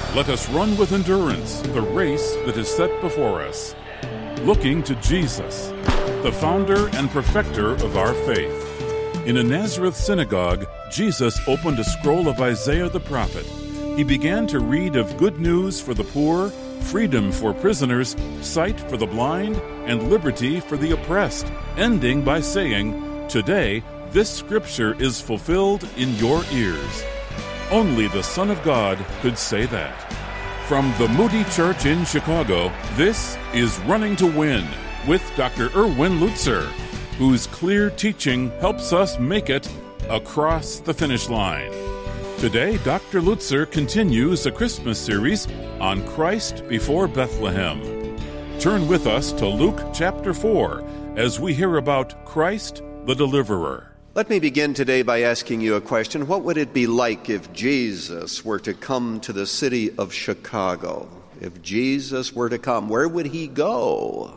Let us run with endurance the race that is set before us, looking to Jesus, the founder and perfecter of our faith. In a Nazareth synagogue, Jesus opened a scroll of Isaiah the prophet. He began to read of good news for the poor, freedom for prisoners, sight for the blind, and liberty for the oppressed, ending by saying, "Today, this scripture is fulfilled in your ears." Only the Son of God could say that. From the Moody Church in Chicago, this is Running to Win with Dr. Erwin Lutzer, whose clear teaching helps us make it across the finish line. Today, Dr. Lutzer continues a Christmas series on Christ before Bethlehem. Turn with us to Luke chapter 4 as we hear about Christ the Deliverer. Let me begin today by asking you a question. What would it be like if Jesus were to come to the city of Chicago? If Jesus were to come, where would he go?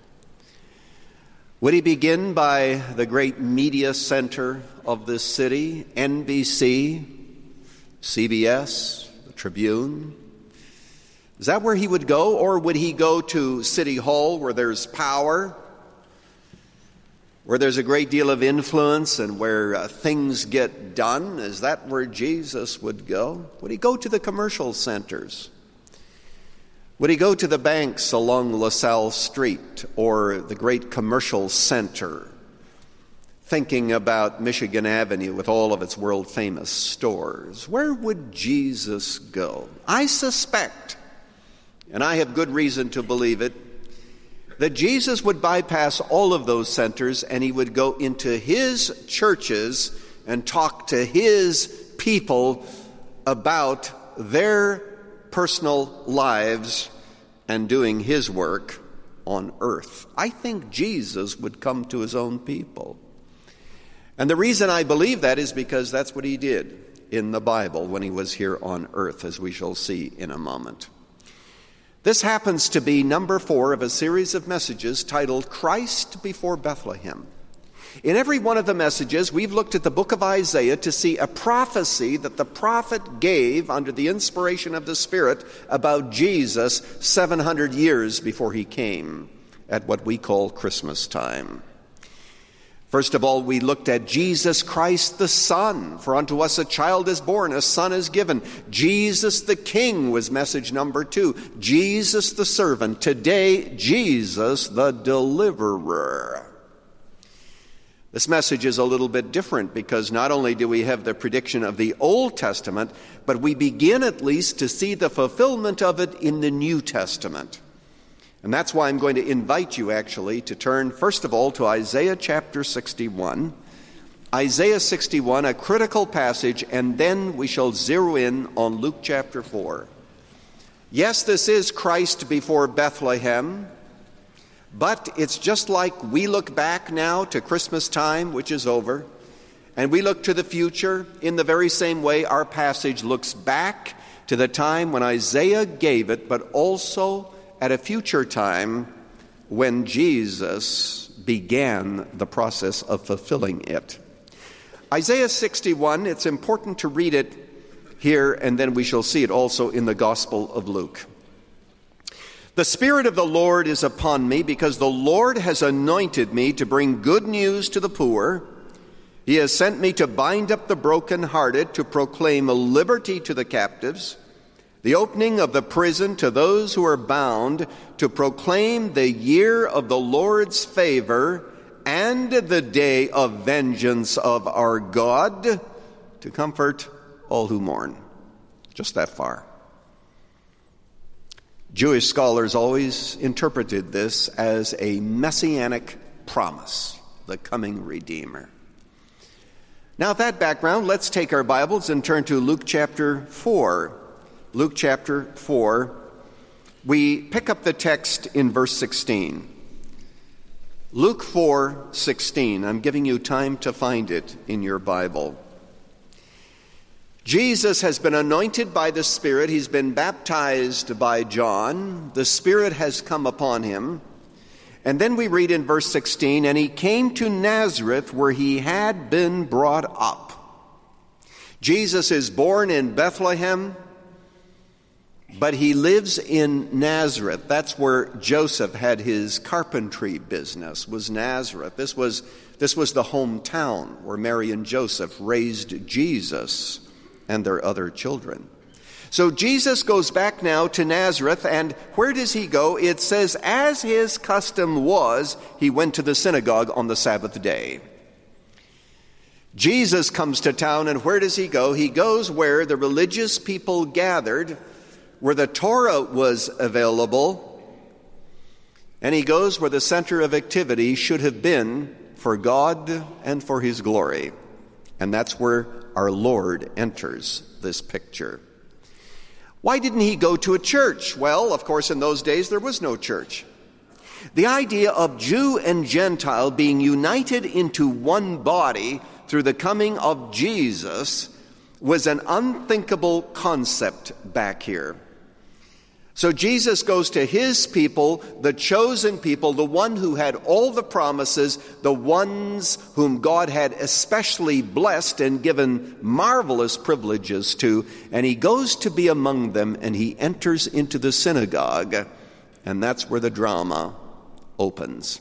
Would he begin by the great media center of this city, NBC, CBS, the Tribune? Is that where he would go? Or would he go to City Hall where there's power, where there's a great deal of influence and where things get done? Is that where Jesus would go? Would he go to the commercial centers? Would he go to the banks along LaSalle Street or the great commercial center, thinking about Michigan Avenue with all of its world-famous stores? Where would Jesus go? I suspect, and I have good reason to believe it, that Jesus would bypass all of those centers and he would go into his churches and talk to his people about their personal lives and doing his work on earth. I think Jesus would come to his own people. And the reason I believe that is because that's what he did in the Bible when he was here on earth, as we shall see in a moment. This happens to be number 4 of a series of messages titled Christ Before Bethlehem. In every one of the messages, we've looked at the book of Isaiah to see a prophecy that the prophet gave under the inspiration of the Spirit about Jesus 700 years before he came at what we call Christmas time. First of all, we looked at Jesus Christ the Son. For unto us a child is born, a son is given. Jesus the King was message number 2. Jesus the servant. Today, Jesus the Deliverer. This message is a little bit different because not only do we have the prediction of the Old Testament, but we begin at least to see the fulfillment of it in the New Testament. And that's why I'm going to invite you actually to turn first of all to Isaiah chapter 61. Isaiah 61, a critical passage, and then we shall zero in on Luke chapter 4. Yes, this is Christ before Bethlehem, but it's just like we look back now to Christmas time, which is over, and we look to the future. In the very same way, our passage looks back to the time when Isaiah gave it, but also at a future time when Jesus began the process of fulfilling it. Isaiah 61, it's important to read it here, and then we shall see it also in the Gospel of Luke. The Spirit of the Lord is upon me, because the Lord has anointed me to bring good news to the poor. He has sent me to bind up the brokenhearted, to proclaim liberty to the captives, the opening of the prison to those who are bound, to proclaim the year of the Lord's favor and the day of vengeance of our God, to comfort all who mourn. Just that far. Jewish scholars always interpreted this as a messianic promise, the coming Redeemer. Now, with that background, let's take our Bibles and turn to Luke chapter 4. Luke chapter 4, we pick up the text in verse 16. Luke 4:16. I'm giving you time to find it in your Bible. Jesus has been anointed by the Spirit. He's been baptized by John. The Spirit has come upon him. And then we read in verse 16, and he came to Nazareth where he had been brought up. Jesus is born in Bethlehem. But he lives in Nazareth. That's where Joseph had his carpentry business, was Nazareth. This was the hometown where Mary and Joseph raised Jesus and their other children. So Jesus goes back now to Nazareth, and where does he go? It says, as his custom was, he went to the synagogue on the Sabbath day. Jesus comes to town, and where does he go? He goes where the religious people gathered, where the Torah was available, and he goes where the center of activity should have been for God and for his glory. And that's where our Lord enters this picture. Why didn't he go to a church? Well, of course, in those days there was no church. The idea of Jew and Gentile being united into one body through the coming of Jesus was an unthinkable concept back here. So Jesus goes to his people, the chosen people, the one who had all the promises, the ones whom God had especially blessed and given marvelous privileges to, and he goes to be among them, and he enters into the synagogue, and that's where the drama opens.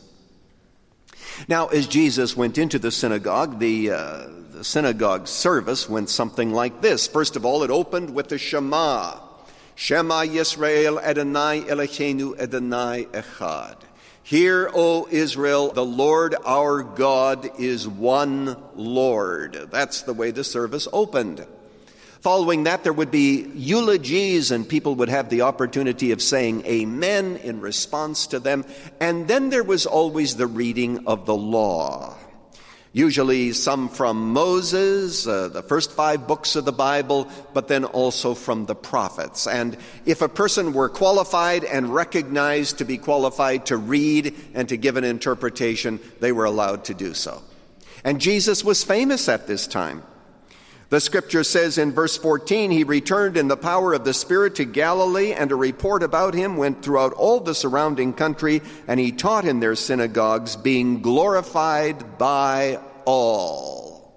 Now, as Jesus went into the synagogue, the synagogue service went something like this. First of all, it opened with the Shema. Shema Yisrael Adonai Eloheinu Adonai Echad. Hear, O Israel, the Lord our God is one Lord. That's the way the service opened. Following that, there would be eulogies, and people would have the opportunity of saying amen in response to them. And then there was always the reading of the law. Usually some from Moses, the first 5 books of the Bible, but then also from the prophets. And if a person were qualified and recognized to be qualified to read and to give an interpretation, they were allowed to do so. And Jesus was famous at this time. The scripture says in verse 14, he returned in the power of the Spirit to Galilee, and a report about him went throughout all the surrounding country, and he taught in their synagogues, being glorified by all.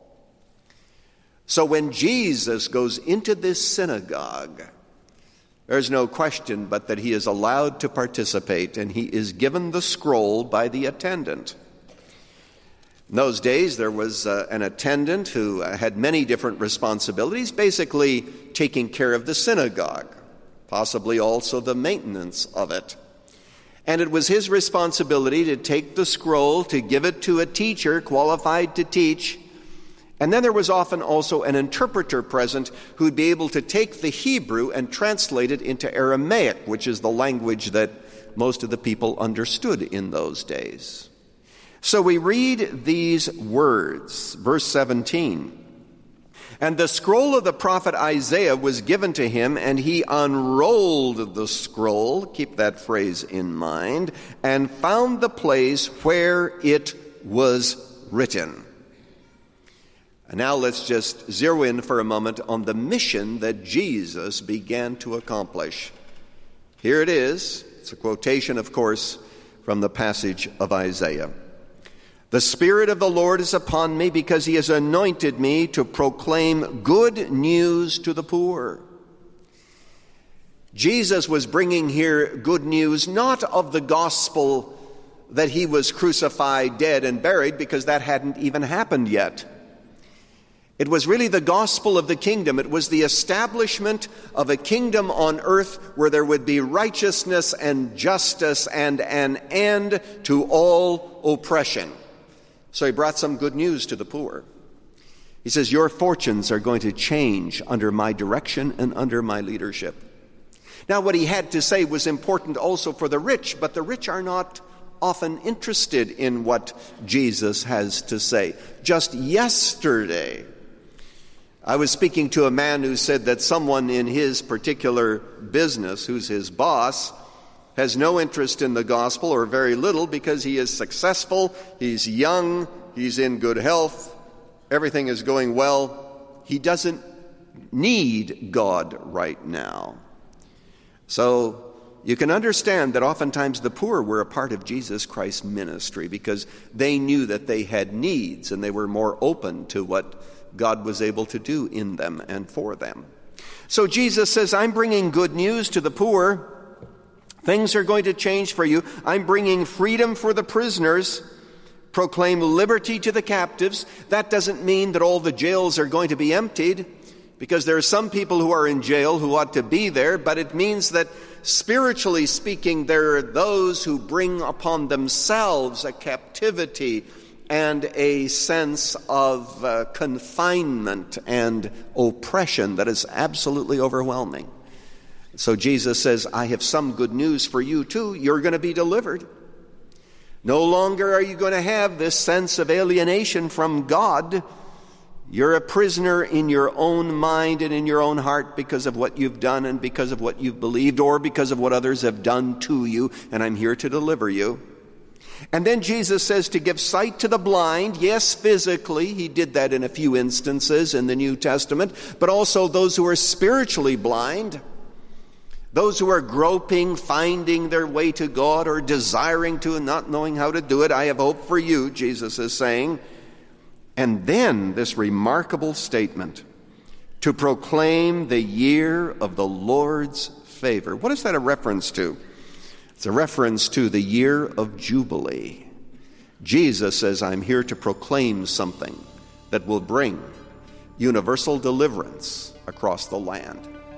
So when Jesus goes into this synagogue, there's no question but that he is allowed to participate, and he is given the scroll by the attendant. In those days, there was an attendant who had many different responsibilities, basically taking care of the synagogue, possibly also the maintenance of it. And it was his responsibility to take the scroll, to give it to a teacher qualified to teach. And then there was often also an interpreter present who'd be able to take the Hebrew and translate it into Aramaic, which is the language that most of the people understood in those days. So we read these words, verse 17. And the scroll of the prophet Isaiah was given to him, and he unrolled the scroll, keep that phrase in mind, and found the place where it was written. And now let's just zero in for a moment on the mission that Jesus began to accomplish. Here it is. It's a quotation, of course, from the passage of Isaiah. The Spirit of the Lord is upon me, because he has anointed me to proclaim good news to the poor. Jesus was bringing here good news, not of the gospel that he was crucified, dead, and buried, because that hadn't even happened yet. It was really the gospel of the kingdom. It was the establishment of a kingdom on earth where there would be righteousness and justice and an end to all oppression. So he brought some good news to the poor. He says, your fortunes are going to change under my direction and under my leadership. Now, what he had to say was important also for the rich, but the rich are not often interested in what Jesus has to say. Just yesterday, I was speaking to a man who said that someone in his particular business, who's his boss, has no interest in the gospel, or very little, because he is successful, he's young, he's in good health, everything is going well. He doesn't need God right now. So you can understand that oftentimes the poor were a part of Jesus Christ's ministry, because they knew that they had needs, and they were more open to what God was able to do in them and for them. So Jesus says, I'm bringing good news to the poor. Things are going to change for you. I'm bringing freedom for the prisoners. Proclaim liberty to the captives. That doesn't mean that all the jails are going to be emptied, because there are some people who are in jail who ought to be there, but it means that spiritually speaking, there are those who bring upon themselves a captivity and a sense of confinement and oppression that is absolutely overwhelming. So Jesus says, I have some good news for you too. You're going to be delivered. No longer are you going to have this sense of alienation from God. You're a prisoner in your own mind and in your own heart because of what you've done and because of what you've believed or because of what others have done to you, and I'm here to deliver you. And then Jesus says to give sight to the blind. Yes, physically, he did that in a few instances in the New Testament, but also those who are spiritually blind, those who are groping, finding their way to God or desiring to and not knowing how to do it. I have hope for you, Jesus is saying. And then this remarkable statement, to proclaim the year of the Lord's favor. What is that a reference to? It's a reference to the year of Jubilee. Jesus says, I'm here to proclaim something that will bring universal deliverance across the land.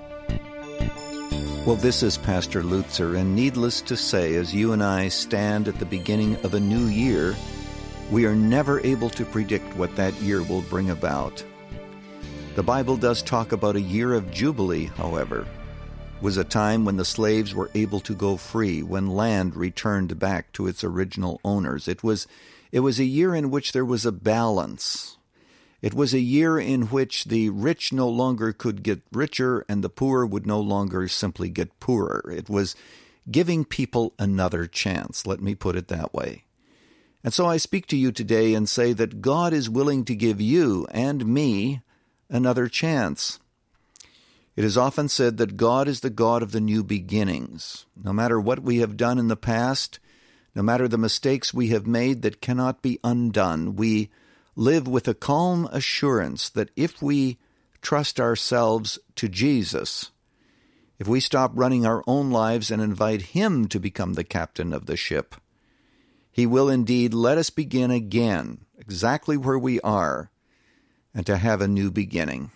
Well, this is Pastor Lutzer, and needless to say, as you and I stand at the beginning of a new year, we are never able to predict what that year will bring about. The Bible does talk about a year of Jubilee, however. It was a time when the slaves were able to go free, when land returned back to its original owners. It was a year in which there was a balance. It was a year in which the rich no longer could get richer and the poor would no longer simply get poorer. It was giving people another chance, let me put it that way. And so I speak to you today and say that God is willing to give you and me another chance. It is often said that God is the God of the new beginnings. No matter what we have done in the past, no matter the mistakes we have made that cannot be undone, we live with a calm assurance that if we trust ourselves to Jesus, if we stop running our own lives and invite Him to become the captain of the ship, He will indeed let us begin again, exactly where we are, and to have a new beginning.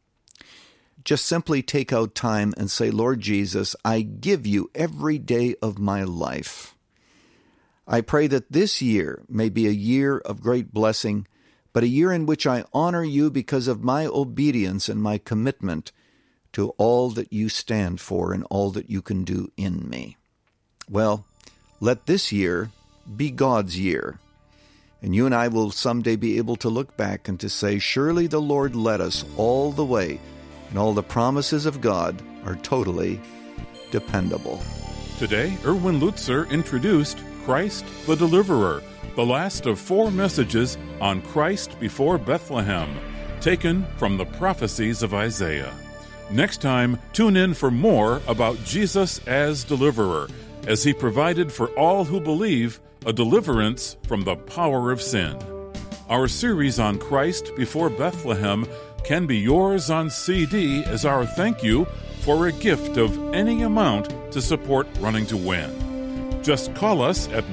Just simply take out time and say, Lord Jesus, I give you every day of my life. I pray that this year may be a year of great blessing, but a year in which I honor you because of my obedience and my commitment to all that you stand for and all that you can do in me. Well, let this year be God's year, and you and I will someday be able to look back and to say, surely the Lord led us all the way, and all the promises of God are totally dependable. Today, Erwin Lutzer introduced Christ the Deliverer, the last of 4 messages on Christ before Bethlehem, taken from the prophecies of Isaiah. Next time, tune in for more about Jesus as Deliverer, as He provided for all who believe a deliverance from the power of sin. Our series on Christ before Bethlehem can be yours on CD as our thank you for a gift of any amount to support Running to Win. Just call us at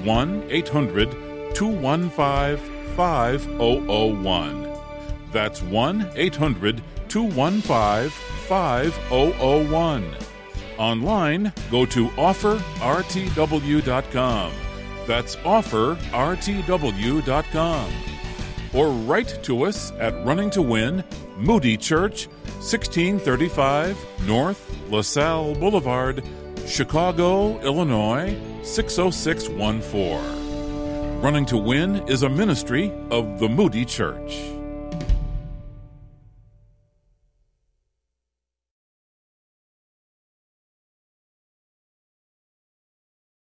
1-800-215-5001. That's 1-800-215-5001. Online, go to offerrtw.com. That's offerrtw.com. Or write to us at Running to Win, Moody Church, 1635 North LaSalle Boulevard, Chicago, Illinois, 60614. Running to Win is a ministry of the Moody Church.